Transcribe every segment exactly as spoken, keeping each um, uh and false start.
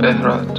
بهراد.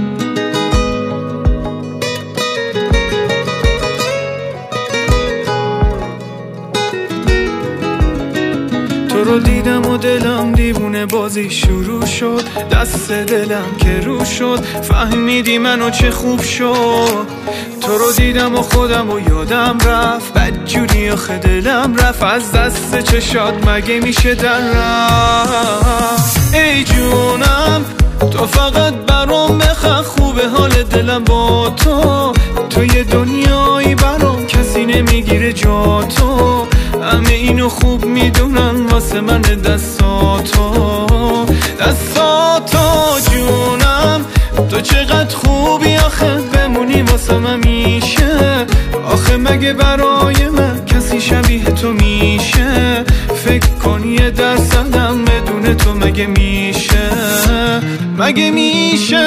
تو رو دیدم و دلم دیوونه بازی شروع شد، دست دلم که رو شد فهمیدی منو چه خوب شد. تو رو دیدم و خودم و یادم رفت، بدجوری آخه دلم رفت از دست چشات، مگه میشه در رفت. ای جونم تو فقط برام بخواه، خوبه حال دلم با تو، تو یه دنیایی برام کسی نمیگیره جا تو. همه اینو خوب میدونن واسه من دستاتو دستاتو جونم، تو چقدر خوبی آخه بمونی واسه من میشه. آخه مگه برای من کسی شبیه تو میشه؟ فکر کن یه درصدم بدون تو مگه میشه؟ مگه میشه؟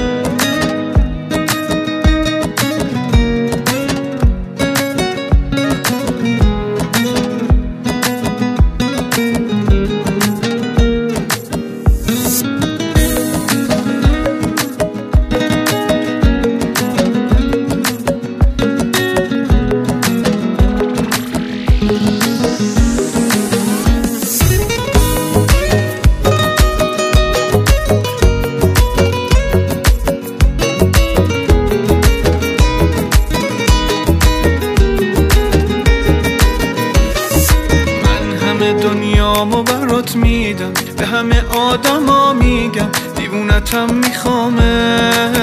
دنیامو برات میدم، به همه آدما میگم دیوونتم میخوامه.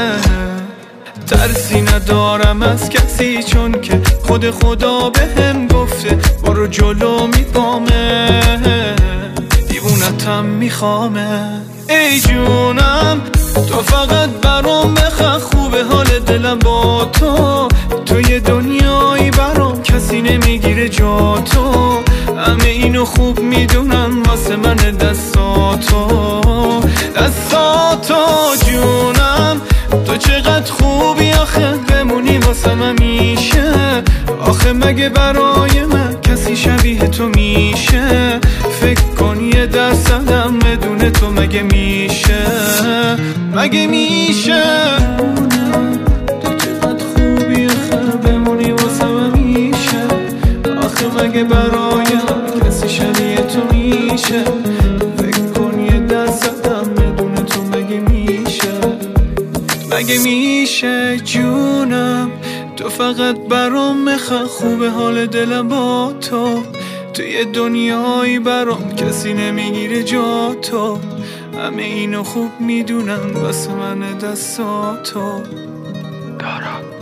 ترسی ندارم از کسی چون که خود خدا بهم گفته برو جلو میپامه، دیوونتم میخوامه. ای جونم تو فقط برام بخواه، خوبه حال دلم با تو، تو یه دنیایی برام کسی نمیگیره جا تو. همه اینو خوب میدونن واسه من دستاتو دستاتو جونم، تو چقدر خوبی آخه بمونی واسه من میشه. آخه مگه برای من کسی شبیه تو میشه؟ فکر کن یه درصدم بدون تو مگه میشه؟ مگه میشه؟ تو چقدر خوبی آخه بمونی واسه من میشه. آخه مگه برای من کسی شبیه تو میشه؟ فکر کن یه درصدم بدون تو مگه میشه؟ مگه میشه جونم؟ تو فقط برام میخواه، خوبه حال دلم با تو، تو یه دنیایی برام کسی نمیگیره جا تو. همه اینو خوب میدونن واسه من دستاتو دارا.